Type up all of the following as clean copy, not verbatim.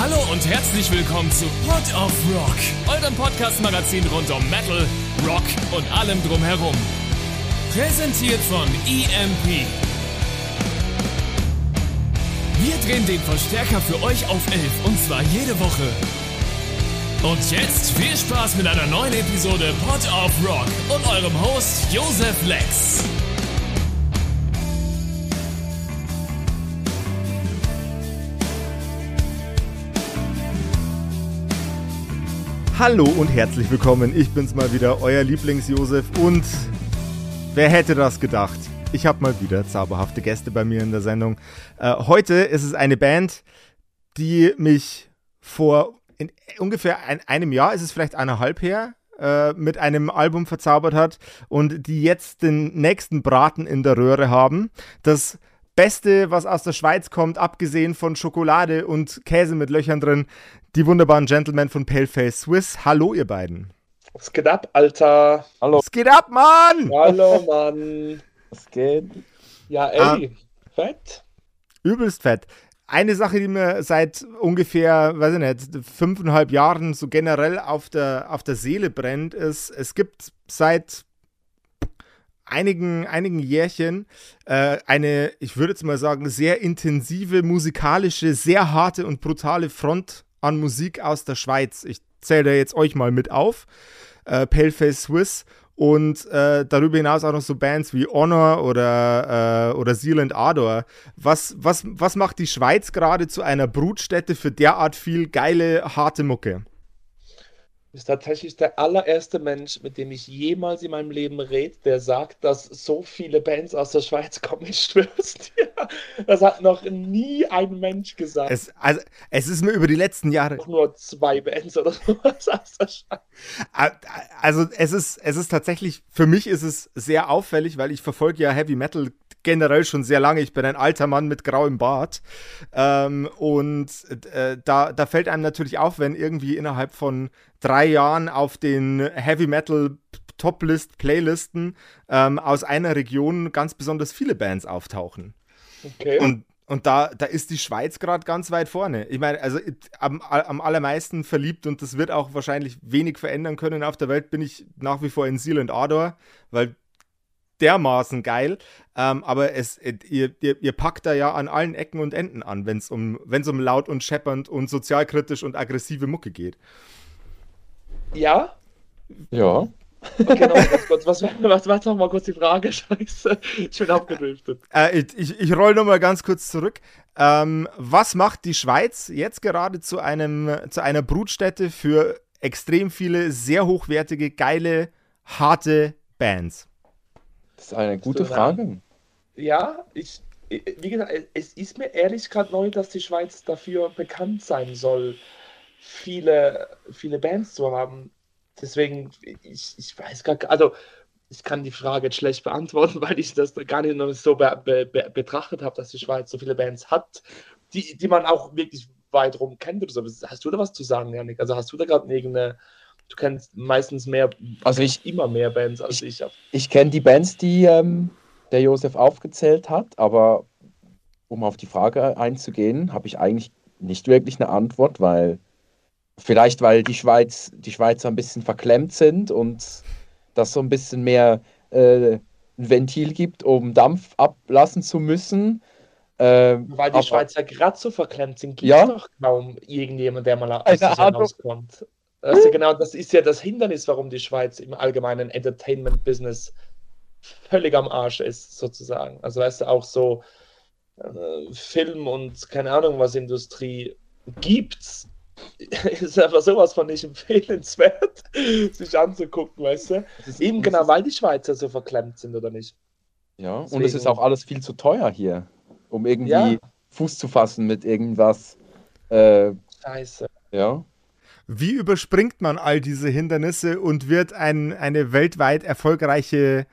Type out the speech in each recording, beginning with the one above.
Hallo und herzlich willkommen zu Pod of Rock, eurem Podcast-Magazin rund um Metal, Rock und allem drumherum. Präsentiert von EMP. Wir drehen den Verstärker für euch auf 11 und zwar jede Woche. Und jetzt viel Spaß mit einer neuen Episode Pod of Rock und eurem Host Josef Lex. Hallo und herzlich willkommen, ich bin's mal wieder, euer Lieblings-Josef und wer hätte das gedacht? Ich habe mal wieder zauberhafte Gäste bei mir in der Sendung. Heute ist es eine Band, die mich vor ungefähr einem Jahr, ist es vielleicht 1,5 her, mit einem Album verzaubert hat und die jetzt den nächsten Braten in der Röhre haben. Das Beste, was aus der Schweiz kommt, abgesehen von Schokolade und Käse mit Löchern drin, die wunderbaren Gentlemen von Paleface Swiss. Hallo, ihr beiden. Was geht ab, Alter? Hallo. Was geht ab, Mann? Hallo, Mann. Was geht? Ja, ey, fett. Übelst fett. Eine Sache, die mir seit ungefähr, weiß ich nicht, 5,5 Jahren so generell auf der Seele brennt, ist, es gibt seit einigen Jährchen eine, ich würde jetzt mal sagen, sehr intensive, musikalische, sehr harte und brutale Front an Musik aus der Schweiz. Ich zähle da jetzt euch mal mit auf. Paleface Swiss und darüber hinaus auch noch so Bands wie Honor oder Zealand Ardor. Was macht die Schweiz gerade zu einer Brutstätte für derart viel geile, harte Mucke? Ist tatsächlich der allererste Mensch, mit dem ich jemals in meinem Leben rede, der sagt, dass so viele Bands aus der Schweiz kommen. Ich schwör's dir. Das hat noch nie ein Mensch gesagt. Es ist mir über die letzten Jahre... Nur 2 Bands oder sowas aus der Schweiz. Also es ist tatsächlich, für mich ist es sehr auffällig, weil ich verfolge ja Heavy Metal generell schon sehr lange. Ich bin ein alter Mann mit grauem Bart. Da fällt einem natürlich auf, wenn irgendwie innerhalb von 3 Jahren auf den Heavy Metal Top-List-Playlisten aus einer Region ganz besonders viele Bands auftauchen. Okay. Und da ist die Schweiz gerade ganz weit vorne. Ich meine, also am allermeisten verliebt, und das wird auch wahrscheinlich wenig verändern können auf der Welt, bin ich nach wie vor in Zealand Ardor, weil dermaßen geil, aber ihr packt da ja an allen Ecken und Enden an, wenn es um laut und scheppernd und sozialkritisch und aggressive Mucke geht. Ja? Ja. Okay, noch ganz kurz. Was war noch mal kurz die Frage? Scheiße, ich bin abgedriftet. Ich roll noch mal ganz kurz zurück. Was macht die Schweiz jetzt gerade zu einer Brutstätte für extrem viele sehr hochwertige, geile, harte Bands? Das ist eine gute Frage. Ja, wie gesagt, es ist mir ehrlich gerade neu, dass die Schweiz dafür bekannt sein soll, viele Bands zu haben. Deswegen, ich weiß gar nicht, also ich kann die Frage jetzt schlecht beantworten, weil ich das gar nicht noch so betrachtet habe, dass die Schweiz so viele Bands hat, die man auch wirklich weit rum kennt oder so. Hast du da was zu sagen, Janik? Also hast du da gerade irgendeine... Du kennst meistens mehr, also immer mehr Bands als ich. Ich kenne die Bands, die der Josef aufgezählt hat, aber um auf die Frage einzugehen, habe ich eigentlich nicht wirklich eine Antwort, weil die Schweizer ein bisschen verklemmt sind und das so ein bisschen mehr ein Ventil gibt, um Dampf ablassen zu müssen. Weil die Schweizer gerade so verklemmt sind, gibt es doch kaum irgendjemand, der mal aus sich herauskommt. Also genau, das ist ja das Hindernis, warum die Schweiz im allgemeinen Entertainment-Business völlig am Arsch ist, sozusagen. Also weißt du, auch so Film und keine Ahnung was Industrie gibt's. Ist einfach sowas von nicht empfehlenswert, sich anzugucken, weißt du? Eben genau, weil die Schweizer so verklemmt sind, oder nicht? Ja, deswegen. Und es ist auch alles viel zu teuer hier, um irgendwie Fuß zu fassen mit irgendwas. Scheiße. Ja. Wie überspringt man all diese Hindernisse und wird eine weltweit erfolgreiche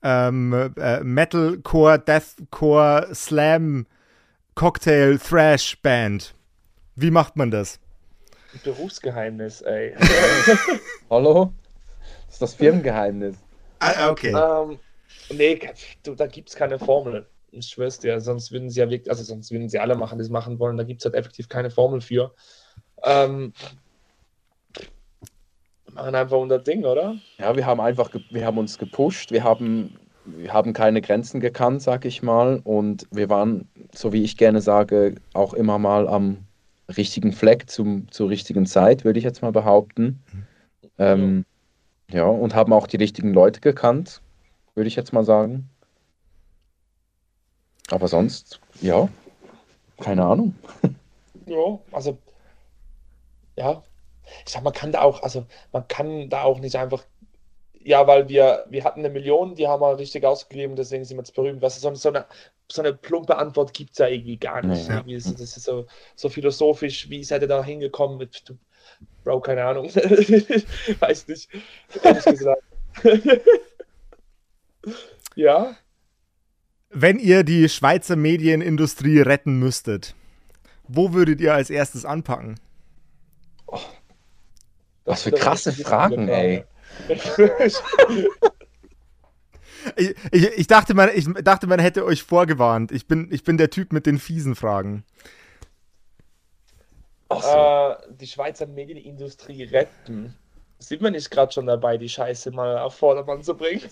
Metalcore, Deathcore, Slam, Cocktail, Thrash Band? Wie macht man das? Berufsgeheimnis, ey. Hallo? Das ist das Firmengeheimnis. Okay. Nee, da gibt es keine Formel. Ich schwör's dir, sonst würden sie ja wirklich, also sonst würden sie alle machen, die es machen wollen. Da gibt es halt effektiv keine Formel für. Machen einfach unser Ding, oder? Ja, wir haben uns gepusht, wir haben keine Grenzen gekannt, sag ich mal, und wir waren, so wie ich gerne sage, auch immer mal am richtigen Fleck zur richtigen Zeit, würde ich jetzt mal behaupten. Ja, und haben auch die richtigen Leute gekannt, würde ich jetzt mal sagen. Aber sonst, ja, keine Ahnung. Ja, also, ja. Ich sag, man kann da auch nicht einfach, ja, weil wir hatten 1 Million, die haben wir richtig ausgegeben, deswegen sind wir jetzt berühmt. Weißt du, so eine plumpe Antwort gibt es ja irgendwie gar nicht. Nee. Irgendwie das ist so philosophisch, wie seid ihr da hingekommen mit, Bro, keine Ahnung. Weiß nicht. Ehrlich gesagt. Ja. Wenn ihr die Schweizer Medienindustrie retten müsstet, wo würdet ihr als erstes anpacken? Was für krasse Fragen, ey. Ich dachte, man hätte euch vorgewarnt. Ich bin der Typ mit den fiesen Fragen. Die Schweizer Medienindustrie retten. Sind wir nicht gerade schon dabei, die Scheiße mal auf Vordermann zu bringen?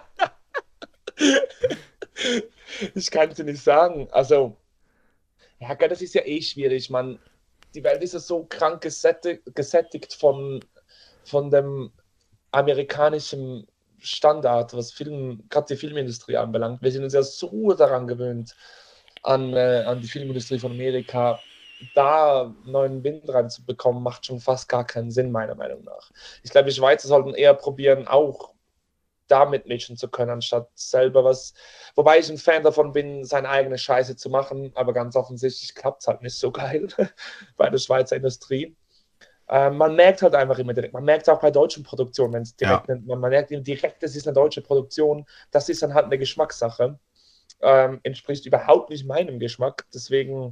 Ich kann es dir nicht sagen. Also, ja, das ist ja eh schwierig, man. Die Welt ist ja so krank gesättigt von dem amerikanischen Standard, was gerade die Filmindustrie anbelangt. Wir sind uns ja so daran gewöhnt, an die Filmindustrie von Amerika. Da neuen Wind reinzubekommen, macht schon fast gar keinen Sinn, meiner Meinung nach. Ich glaube, die Schweizer sollten eher probieren, auch damit mischen zu können, anstatt selber was. Wobei ich ein Fan davon bin, seine eigene Scheiße zu machen, aber ganz offensichtlich klappt es halt nicht so geil bei der Schweizer Industrie. Man merkt halt einfach immer direkt, man merkt auch bei deutschen Produktionen, wenn es direkt, man merkt direkt, das ist eine deutsche Produktion, das ist dann halt eine Geschmackssache. Entspricht überhaupt nicht meinem Geschmack, deswegen.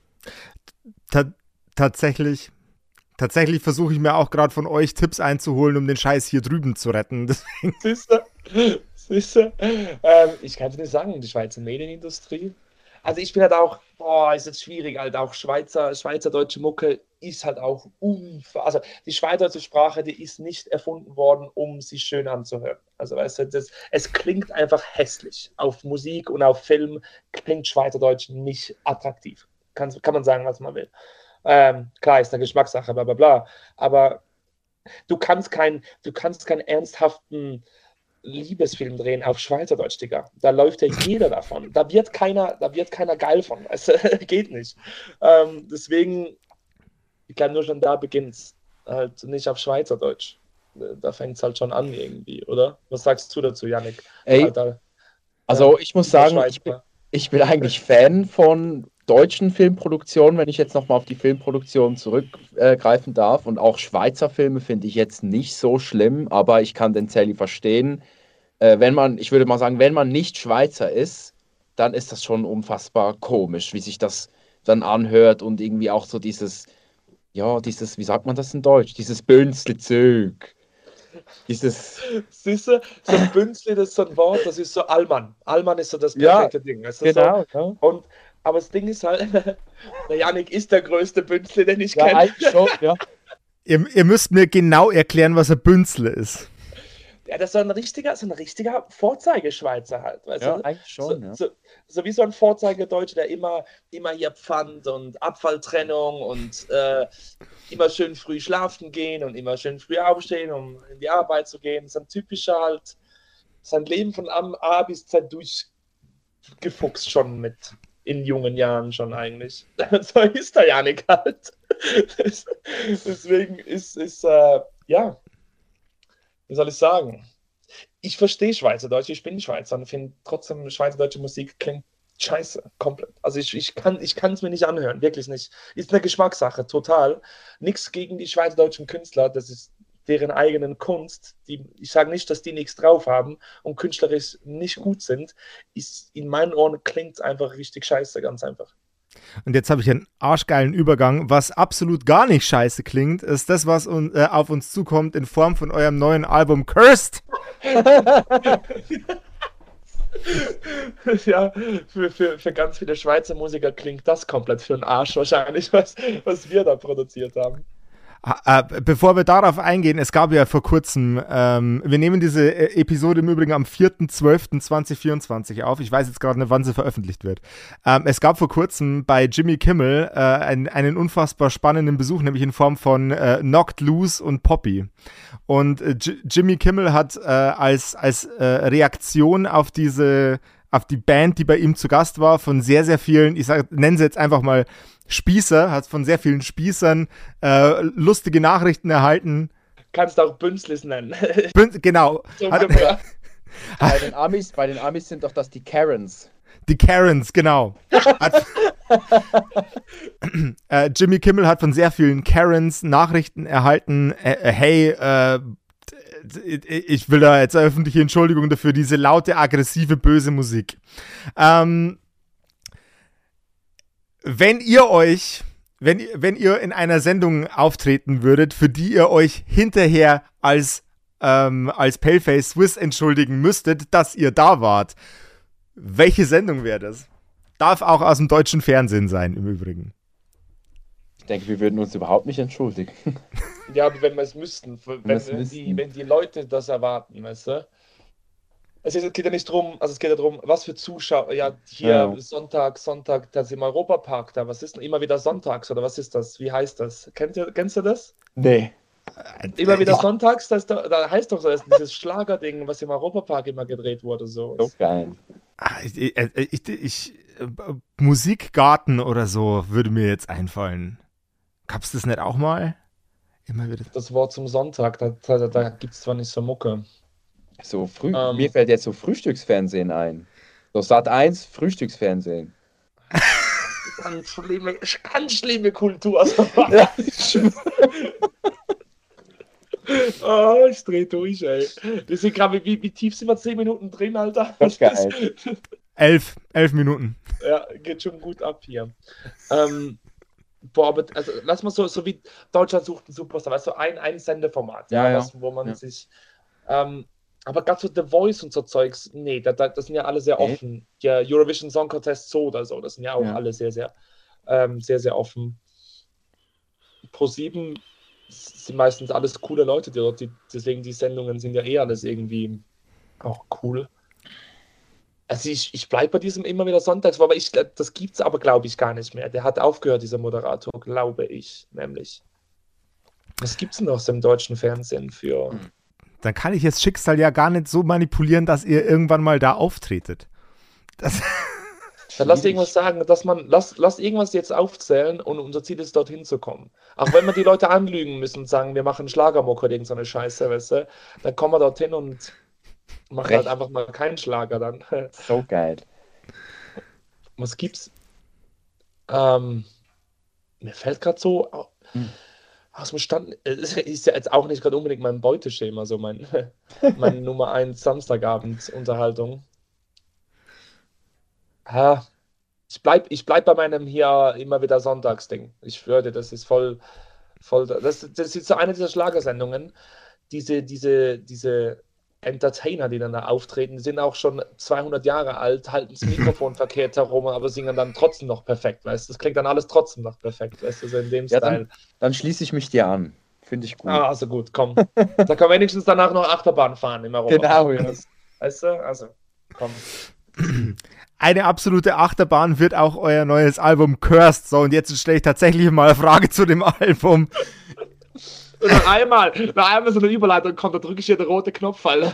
Tatsächlich versuche ich mir auch gerade von euch Tipps einzuholen, um den Scheiß hier drüben zu retten. Siehst du? Ich kann es nicht sagen, die Schweizer Medienindustrie. Also ich bin halt auch, ist jetzt schwierig, halt auch Schweizerdeutsche Mucke ist halt auch also die schweizerische Sprache, die ist nicht erfunden worden, um sich schön anzuhören. Also weißt du, es klingt einfach hässlich. Auf Musik und auf Film klingt Schweizerdeutsch nicht attraktiv. Kann man sagen, was man will. Klar, ist eine Geschmackssache, bla bla bla. Aber du kannst keinen ernsthaften Liebesfilm drehen auf Schweizerdeutsch, Digga. Da läuft ja jeder davon. Da wird keiner geil von. Also, geht nicht. Deswegen, ich glaube, nur schon da beginnt es. Halt nicht auf Schweizerdeutsch. Da fängt es halt schon an irgendwie, oder? Was sagst du dazu, Yannick? Ey, also ich muss sagen, ich bin eigentlich Fan von deutschen Filmproduktionen, wenn ich jetzt nochmal auf die Filmproduktion zurückgreifen darf. Und auch Schweizer Filme finde ich jetzt nicht so schlimm, aber ich kann den Zelli verstehen. Ich würde mal sagen, wenn man nicht Schweizer ist, dann ist das schon unfassbar komisch, wie sich das dann anhört und irgendwie auch so dieses, wie sagt man das in Deutsch? Dieses Bünzelzeug. Siehst du, so ein Bünzli, das ist so ein Wort, das ist so Allmann. Allmann ist so das perfekte Ding. Weißt du, genau. So? Ja. Aber das Ding ist halt, der Yannick ist der größte Bünzli, den ich kenne. Eigentlich schon, ja. Ihr müsst mir genau erklären, was ein Bünzle ist. Ja, das ist so ein richtiger Vorzeigeschweizer halt. Weißt du? Eigentlich schon, so wie so ein Vorzeigedeutscher, der immer hier Pfand und Abfalltrennung und immer schön früh schlafen gehen und immer schön früh aufstehen, um in die Arbeit zu gehen. So ein typischer halt, sein Leben von A bis Z durchgefuchst schon in jungen Jahren schon eigentlich. So ist der Yannick halt. Deswegen ist wie soll ich sagen? Ich verstehe Schweizerdeutsch, ich bin Schweizer und finde trotzdem, schweizerdeutsche Musik klingt scheiße, komplett. Also ich kann es mir nicht anhören, wirklich nicht. Ist eine Geschmackssache, total. Nichts gegen die schweizerdeutschen Künstler, das ist deren eigenen Kunst. Ich sage nicht, dass die nichts drauf haben und künstlerisch nicht gut sind. In meinen Ohren klingt es einfach richtig scheiße, ganz einfach. Und jetzt habe ich einen arschgeilen Übergang. Was absolut gar nicht scheiße klingt, ist das, was auf uns zukommt in Form von eurem neuen Album Cursed. Ja, für ganz viele Schweizer Musiker klingt das komplett für den Arsch wahrscheinlich, was wir da produziert haben. Bevor wir darauf eingehen, es gab ja vor kurzem, wir nehmen diese Episode im Übrigen am 4.12.2024 auf. Ich weiß jetzt gerade nicht, wann sie veröffentlicht wird. Es gab vor kurzem bei Jimmy Kimmel einen unfassbar spannenden Besuch, nämlich in Form von Knocked Loose und Poppy. Und Jimmy Kimmel hat als Reaktion auf die Band, die bei ihm zu Gast war, von sehr, sehr vielen, nenne sie jetzt einfach mal Spießer, hat von sehr vielen Spießern lustige Nachrichten erhalten. Kannst auch Bünzlis nennen. Genau. So Bei den Amis sind doch das die Karens. Die Karens, genau. Jimmy Kimmel hat von sehr vielen Karens Nachrichten erhalten. Hey, ich will da jetzt öffentliche Entschuldigung dafür, diese laute, aggressive, böse Musik. Wenn ihr in einer Sendung auftreten würdet, für die ihr euch hinterher als Paleface Swiss entschuldigen müsstet, dass ihr da wart, welche Sendung wäre das? Darf auch aus dem deutschen Fernsehen sein, im Übrigen. Ich denke, wir würden uns überhaupt nicht entschuldigen. Ja, aber wenn wir es müssten, wenn die Leute das erwarten, weißt du? Es geht ja nicht drum, also es geht ja darum, was für Zuschauer, hier Sonntag, das im Europapark da, was ist denn immer wieder sonntags oder was ist das? Wie heißt das? Kennst du das? Nee. Immer wieder sonntags, da heißt doch so, das ist dieses Schlagerding, was im Europapark immer gedreht wurde. So geil. Musikgarten oder so würde mir jetzt einfallen. Gab's das nicht auch mal? Immer wieder. Das Wort zum Sonntag, da gibt es zwar nicht so Mucke. So mir fällt jetzt so Frühstücksfernsehen ein. So Sat.1 Frühstücksfernsehen. Ganz schlimme Kultur. Ja, Oh, ich dreh durch, ey. Wir sind gerade, wie tief sind wir? 10 Minuten drin, Alter? das ist geil. 11 Minuten. Ja, geht schon gut ab hier. Aber also, lass mal so wie Deutschland sucht einen Superstar, weißt du, ein Sendeformat, wo man sich. Aber gerade so The Voice und so Zeugs, nee, das sind ja alle sehr offen. Ja, Eurovision Song Contest so oder so, das sind ja auch alle sehr, sehr offen. Pro7 sind meistens alles coole Leute, die dort, deswegen die Sendungen sind ja alles irgendwie auch cool. Also ich bleibe bei diesem immer wieder sonntags, aber das gibt es aber, glaube ich, gar nicht mehr. Der hat aufgehört, dieser Moderator, glaube ich, nämlich. Was gibt es denn aus dem deutschen Fernsehen für... Dann kann ich jetzt Schicksal ja gar nicht so manipulieren, dass ihr irgendwann mal da auftretet. Dann lass irgendwas sagen, lass irgendwas jetzt aufzählen und unser Ziel ist, dorthin zu kommen. Auch wenn wir die Leute anlügen müssen und sagen, wir machen Schlagermuck oder irgendeine Scheiße, weißt du, dann kommen wir dorthin und machen halt einfach mal keinen Schlager dann. So geil. Was gibt's? Mir fällt gerade so aus dem Stand, ist ja jetzt auch nicht gerade unbedingt mein Beuteschema, so meine Nummer 1 Samstagabend-Unterhaltung. Ich bleib bei meinem hier immer wieder Sonntagsding. Ich schwöre, das ist voll das ist so eine dieser Schlagersendungen. Diese Entertainer, die dann da auftreten, sind auch schon 200 Jahre alt, halten das Mikrofon verkehrt herum, aber singen dann trotzdem noch perfekt, weißt du? Das klingt dann alles trotzdem noch perfekt, weißt du, so in dem Style. Dann schließe ich mich dir an. Finde ich gut. Also gut, komm. Da können wir wenigstens danach noch Achterbahn fahren im Europa. Genau, ja. Weißt du? Also, komm. Eine absolute Achterbahn wird auch euer neues Album Cursed. So, und jetzt stelle ich tatsächlich mal eine Frage zu dem Album. Und noch einmal so eine Überleitung kommt, da drücke ich hier den roten Knopf, Alter.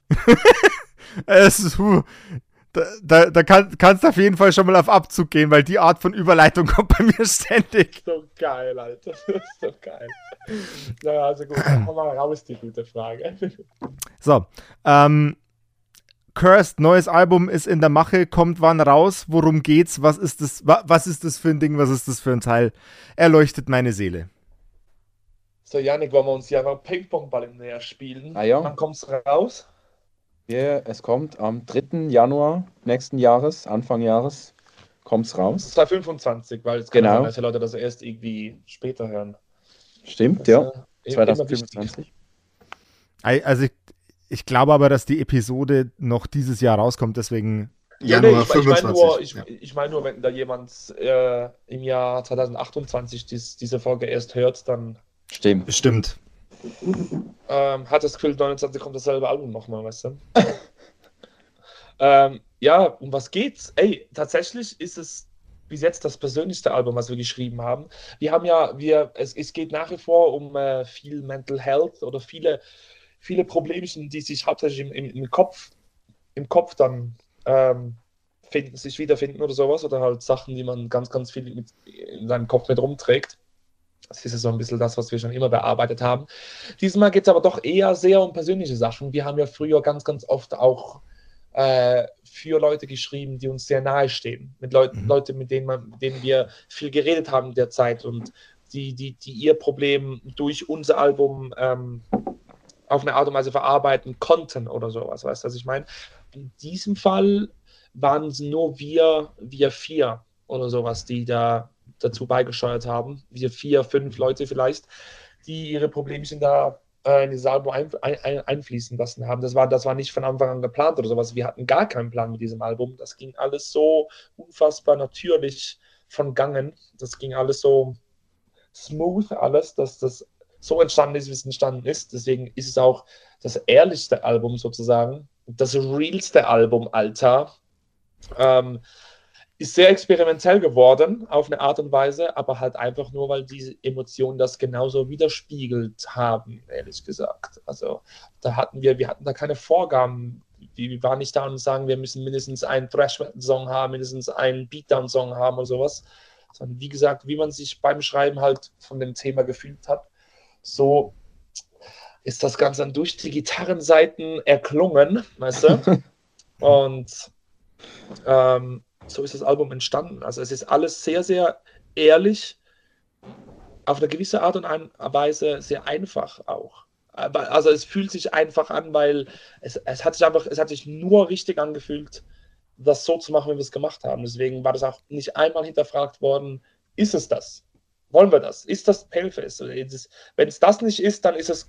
Da kannst du auf jeden Fall schon mal auf Abzug gehen, weil die Art von Überleitung kommt bei mir ständig. So geil, Alter. Das ist so geil. Naja, also gut, dann haben wir raus die gute Frage. So, Cursed, neues Album ist in der Mache, kommt wann raus, worum geht's, was ist das für ein Ding, was ist das für ein Teil? Erleuchtet meine Seele. So, Janik, wollen wir uns ja noch Ping-Pong-Ball im Näher spielen? Ja. Wann kommt's raus? Ja, es kommt am 3. Januar nächsten Jahres, Anfang Jahres, kommt's raus. 2025, weil es kann sein, dass die Leute das erst irgendwie später hören. Stimmt, ja. 2025. Also ich glaube aber, dass die Episode noch dieses Jahr rauskommt, deswegen Januar ich meine 25. ich mein nur, wenn da jemand im Jahr 2028 diese Folge erst hört, dann Stimmt. Bestimmt. hat das Gefühl, 29 kommt dasselbe Album nochmal, weißt du? Ja, um was geht's? Ey, tatsächlich ist es bis jetzt das persönlichste Album, was wir geschrieben haben. Es geht nach wie vor um viel Mental Health oder viele Problemchen, die sich hauptsächlich im Kopf dann sich wiederfinden oder sowas, oder halt Sachen, die man ganz, ganz viel in seinem Kopf mit rumträgt. Das ist ja so ein bisschen das, was wir schon immer bearbeitet haben. Diesmal geht es aber doch eher sehr um persönliche Sachen. Wir haben ja früher ganz, ganz oft auch für Leute geschrieben, die uns sehr nahe stehen. Mit Leute, mit denen wir viel geredet haben in der Zeit und die ihr Problem durch unser Album auf eine Art und Weise verarbeiten konnten oder sowas. Weißt du, was ich meine? In diesem Fall waren es nur wir 4 oder sowas, die da dazu beigesteuert haben. Wir 4, 5 Leute vielleicht, die ihre Problemchen da in dieses Album einfließen lassen haben. Das war nicht von Anfang an geplant oder sowas. Wir hatten gar keinen Plan mit diesem Album. Das ging alles so unfassbar natürlich von Gangen. Das ging alles so smooth, alles, dass das so entstanden ist, wie es entstanden ist. Deswegen ist es auch das ehrlichste Album sozusagen. Das realste Album, Alter. Ist sehr experimentell geworden, auf eine Art und Weise, aber halt einfach nur, weil diese Emotionen das genauso widerspiegelt haben, ehrlich gesagt. Also wir hatten da keine Vorgaben. Wir waren nicht da und sagen, wir müssen mindestens einen Thrash-Metal-Song haben, mindestens einen Beatdown-Song haben oder sowas. Sondern wie gesagt, wie man sich beim Schreiben halt von dem Thema gefühlt hat, so ist das Ganze dann durch die Gitarrenseiten erklungen, weißt du? Und so ist das Album entstanden. Also es ist alles sehr, sehr ehrlich, auf eine gewisse Art und Weise sehr einfach auch. Also es fühlt sich einfach an, weil es hat sich nur richtig angefühlt, das so zu machen, wie wir es gemacht haben. Deswegen war das auch nicht einmal hinterfragt worden, ist es das? Wollen wir das? Ist das Paleface? Wenn es das nicht ist, dann ist es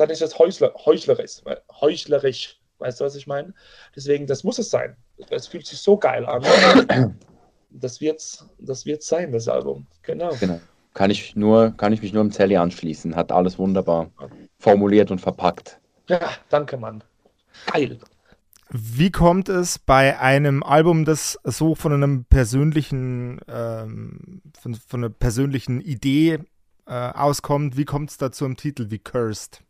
heuchlerisch. Weißt du, was ich meine? Deswegen, das muss es sein. Es fühlt sich so geil an. Das wird's sein, das Album. Genau. Kann ich mich nur im Zelli anschließen. Hat alles wunderbar formuliert und verpackt. Ja, danke, Mann. Geil. Wie kommt es bei einem Album, das so von einem persönlichen, von einer persönlichen Idee auskommt, wie kommt es da zum Titel wie Cursed?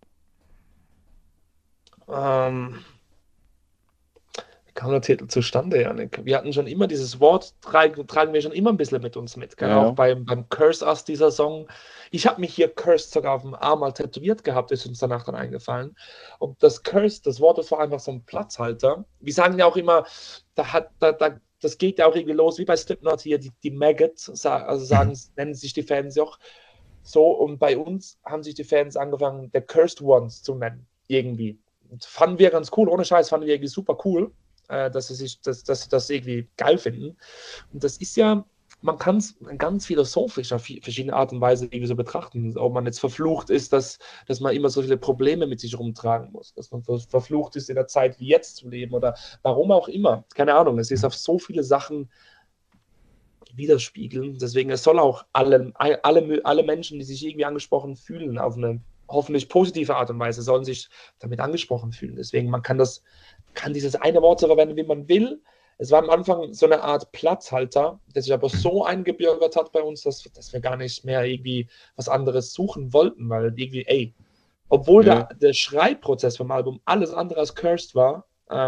Wie kam der Titel zustande, Janik? Wir hatten schon immer dieses Wort, tragen wir schon immer ein bisschen mit uns mit. Genau. Ja. Auch beim Curse Us, dieser Song. Ich habe mich hier Cursed sogar auf dem Arm mal tätowiert gehabt, ist uns danach dann eingefallen. Und das Cursed, das Wort, das war einfach so ein Platzhalter. Wir sagen ja auch immer, das geht ja auch irgendwie los, wie bei Slipknot hier, die Maggots, nennen sich die Fans auch so. Und bei uns haben sich die Fans angefangen, The Cursed Ones zu nennen, irgendwie. Und fanden wir ganz cool, ohne Scheiß, fanden wir irgendwie super cool, dass sie das irgendwie geil finden. Und das ist ja, man kann es ganz philosophisch auf verschiedene Art und Weise irgendwie so betrachten. Ob man jetzt verflucht ist, dass man immer so viele Probleme mit sich rumtragen muss, dass man verflucht ist, in der Zeit wie jetzt zu leben oder warum auch immer. Keine Ahnung, es ist auf so viele Sachen widerspiegeln. Deswegen, es soll auch alle Menschen, die sich irgendwie angesprochen fühlen, auf eine hoffentlich positive Art und Weise, sollen sich damit angesprochen fühlen. Deswegen, man kann dieses eine Wort so verwenden, wie man will. Es war am Anfang so eine Art Platzhalter, der sich aber so eingebürgert hat bei uns, dass wir gar nicht mehr irgendwie was anderes suchen wollten, weil irgendwie, obwohl der Schreibprozess vom Album alles andere als cursed war,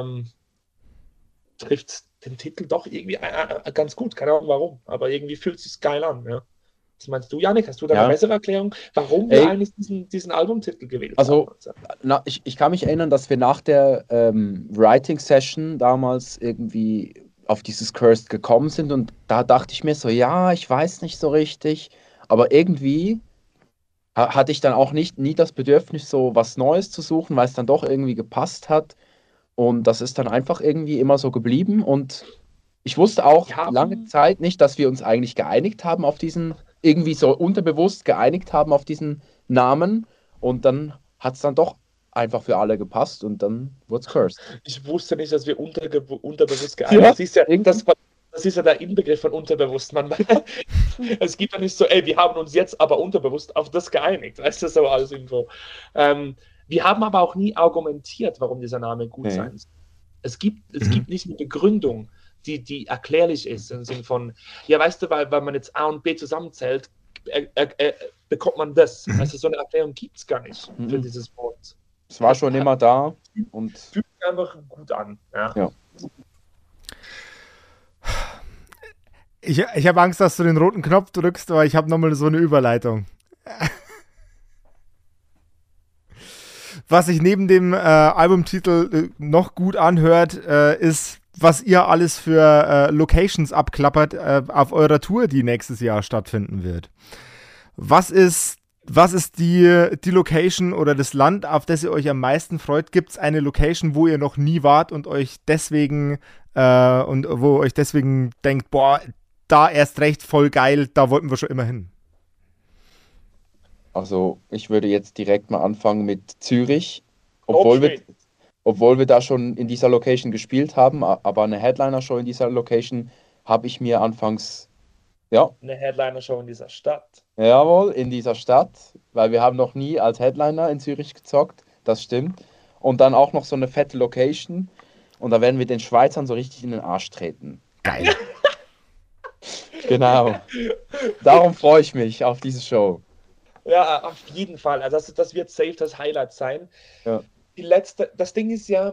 trifft den Titel doch irgendwie ganz gut. Keine Ahnung warum, aber irgendwie fühlt es sich geil an, ja. Was meinst du, Janik? Hast du da eine bessere Erklärung, warum wir eigentlich diesen Albumtitel gewählt haben? Also, ich kann mich erinnern, dass wir nach der Writing-Session damals irgendwie auf dieses Cursed gekommen sind und da dachte ich mir so, ja, ich weiß nicht so richtig, aber irgendwie hatte ich dann auch nie das Bedürfnis, so was Neues zu suchen, weil es dann doch irgendwie gepasst hat und das ist dann einfach irgendwie immer so geblieben und ich wusste auch lange Zeit nicht, dass wir uns eigentlich geeinigt haben auf diesen, irgendwie so unterbewusst geeinigt haben auf diesen Namen und dann hat es dann doch einfach für alle gepasst und dann wurde es cursed. Ich wusste nicht, dass wir unterbewusst geeinigt sind. Das ist ja der Inbegriff von unterbewusst. Es gibt ja nicht so, wir haben uns jetzt aber unterbewusst auf das geeinigt. Weißt du, so als Info. Wir haben aber auch nie argumentiert, warum dieser Name gut sein soll. Es gibt nicht eine Begründung, die erklärlich ist, im Sinne von, ja, weißt du, weil man jetzt A und B zusammenzählt, bekommt man das. Also so eine Erklärung gibt es gar nicht für dieses Wort. Es war schon immer da und fühlt sich einfach gut an. Ja. Ich habe Angst, dass du den roten Knopf drückst, aber ich habe nochmal so eine Überleitung. Was sich neben dem Albumtitel noch gut anhört, ist, was ihr alles für Locations abklappert auf eurer Tour, die nächstes Jahr stattfinden wird. Was ist die Location oder das Land, auf das ihr euch am meisten freut? Gibt es eine Location, wo ihr noch nie wart und euch deswegen wo euch deswegen denkt, boah, da erst recht voll geil, da wollten wir schon immer hin? Also ich würde jetzt direkt mal anfangen mit Zürich, obwohl wir da schon in dieser Location gespielt haben, aber eine Headliner-Show in dieser Location habe ich mir anfangs, Eine Headliner-Show in dieser Stadt. Jawohl, in dieser Stadt, weil wir haben noch nie als Headliner in Zürich gezockt, das stimmt. Und dann auch noch so eine fette Location und da werden wir den Schweizern so richtig in den Arsch treten. Geil. Genau. Darum freue ich mich auf diese Show. Ja, auf jeden Fall. Also das wird safe das Highlight sein. Ja. Das Ding ist ja,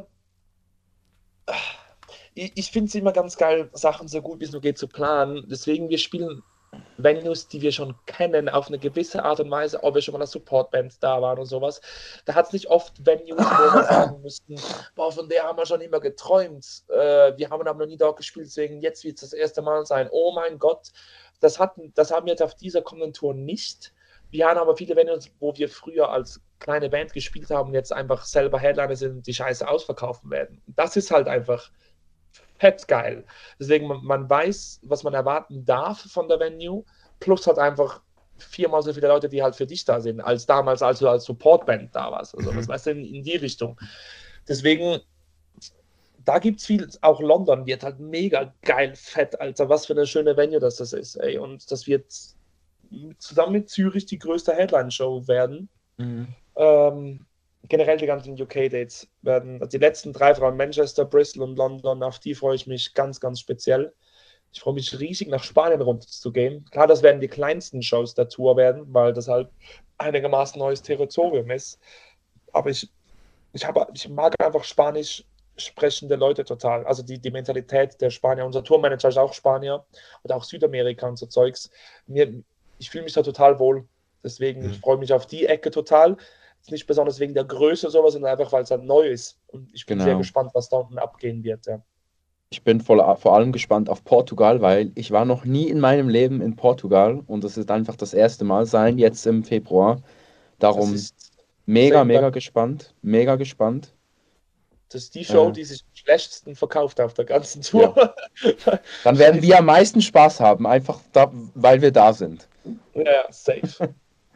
ich finde es immer ganz geil, Sachen so gut wie es nur geht zu planen. Deswegen, wir spielen Venues, die wir schon kennen, auf eine gewisse Art und Weise, ob wir schon mal als Supportband da waren und sowas. Da hat es nicht oft Venues, wo wir sagen müssten, boah, von der haben wir schon immer geträumt. Wir haben aber noch nie dort gespielt, deswegen jetzt wird es das erste Mal sein. Oh mein Gott, das haben wir jetzt auf dieser kommenden Tour nicht. Wir haben aber viele Venues, wo wir früher als kleine Band gespielt haben, jetzt einfach selber Headliner sind und die Scheiße ausverkaufen werden. Das ist halt einfach fett geil. Deswegen, man weiß, was man erwarten darf von der Venue, plus hat einfach 4-mal so viele Leute, die halt für dich da sind, als damals, als du als Supportband da warst. Also, was weißt du, in die Richtung. Deswegen, da gibt es viel, auch London wird halt mega geil, fett, Alter, was für eine schöne Venue das ist, ey. Und das wird zusammen mit Zürich die größte Headline-Show werden. Generell die ganzen UK-Dates werden, also die letzten 3 Frauen, Manchester, Bristol und London, auf die freue ich mich ganz, ganz speziell. Ich freue mich riesig, nach Spanien runterzugehen. Klar, das werden die kleinsten Shows der Tour werden, weil das halt einigermaßen neues Territorium ist. Aber ich mag einfach Spanisch sprechende Leute total. Also die Mentalität der Spanier. Unser Tourmanager ist auch Spanier und auch Südamerika und so Zeugs. Ich fühle mich da total wohl. Deswegen, ich freue mich auf die Ecke total. Nicht besonders wegen der Größe oder sowas, sondern einfach, weil es halt neu ist. Und ich bin sehr gespannt, was da unten abgehen wird. Ja. Ich bin vor allem gespannt auf Portugal, weil ich war noch nie in meinem Leben in Portugal und das ist einfach das erste Mal sein, jetzt im Februar. Darum mega gespannt. Mega gespannt. Das ist die Show, die sich am schlechtesten verkauft auf der ganzen Tour. Ja. Dann werden wir am meisten Spaß haben, einfach weil wir da sind. Ja, safe.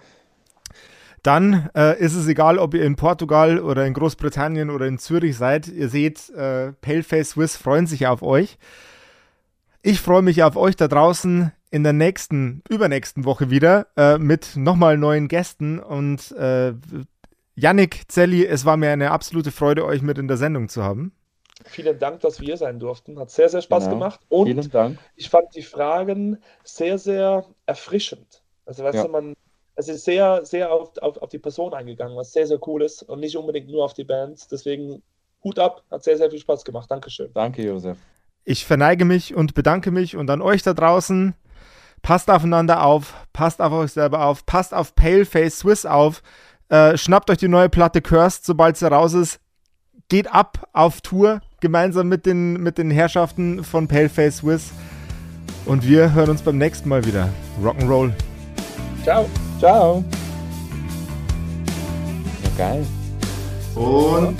Dann ist es egal, ob ihr in Portugal oder in Großbritannien oder in Zürich seid. Ihr seht, Paleface Swiss freuen sich auf euch. Ich freue mich auf euch da draußen in der übernächsten Woche wieder mit nochmal neuen Gästen. Und Yannick, Zelli, es war mir eine absolute Freude, euch mit in der Sendung zu haben. Vielen Dank, dass wir hier sein durften. Hat sehr, sehr Spaß gemacht. Und vielen Dank. Ich fand die Fragen sehr, sehr erfrischend. Also weißt du, es ist sehr, sehr auf die Person eingegangen, was sehr, sehr cool ist und nicht unbedingt nur auf die Bands. Deswegen Hut ab, hat sehr, sehr viel Spaß gemacht. Dankeschön. Danke, Josef. Ich verneige mich und bedanke mich und an euch da draußen. Passt aufeinander auf, passt auf euch selber auf, passt auf Paleface Swiss auf. Schnappt euch die neue Platte Cursed, sobald sie raus ist. Geht ab auf Tour, gemeinsam mit den Herrschaften von Paleface Swiss. Und wir hören uns beim nächsten Mal wieder. Rock'n'Roll. Ciao. Ciao. Ja, geil. Und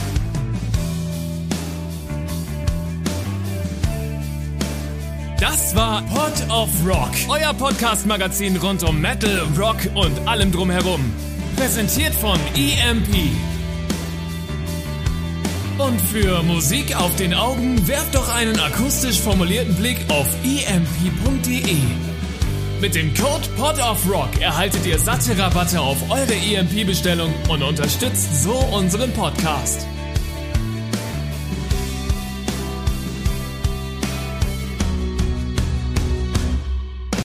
Das war Pod of Rock, euer Podcast-Magazin rund um Metal, Rock und allem drumherum. Präsentiert von EMP. Und für Musik auf den Augen werft doch einen akustisch formulierten Blick auf emp.de. Mit dem Code PODOFROCK erhaltet ihr satte Rabatte auf eure EMP-Bestellung und unterstützt so unseren Podcast.